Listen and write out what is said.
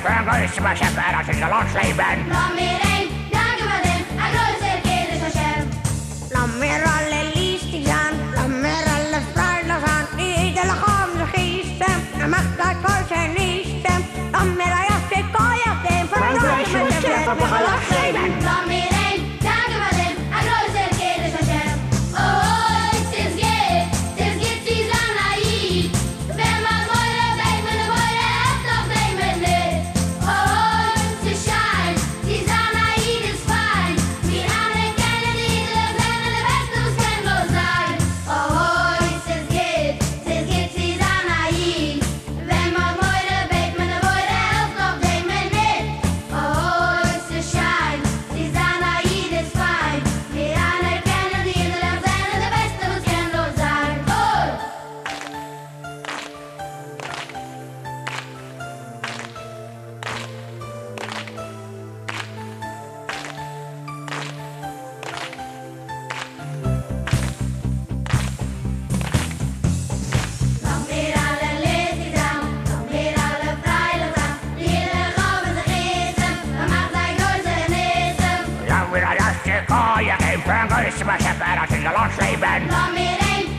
Frank, maar chef, en als ik de landsleven. Laat meer een, dank u wel in, en grootste keer is van chef. Laat meer alle liefdes aan, laat meer alle vrijdag aan. Iedere gaan de geesten, en mag dat voor zijn liefsten. Laat meer een jasje, kooien, en voor een roosje met de chef, en een landsleven. Laat meer een, dank u wel in, en grootste keer is van chef. Oh, het is geht, die zijn naïef. Wenn man mooie bij me de mooie hebt, of neem me niet. Oh, het is schijn, die zijn naïef is fijn. Wir anerkennen iedere zijn en de beste ons kenloos zijn. Oh, het is geht, die zijn naïef. Wenn man mooie bij me de mooie hebt, of neem me niet. Oh, het is schijn, die zijn naïef is fijn. Wir anerkennen iedere zijn en de beste ons kenloos zijn. Oh! Nog meer alle liedjes aan, nog meer alle vrijdag aan. Iedere gauw met de geesten, dan mag zij grootste genezen. Laat weer een jasje, kooien, en Frank, maar chef, en als ik de landsleven. Nog meer een,